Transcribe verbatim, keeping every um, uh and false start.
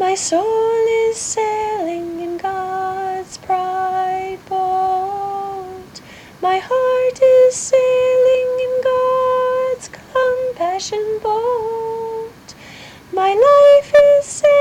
My soul is sailing in God's bright boat. My heart is sailing in God's compassion boat. My life is sailing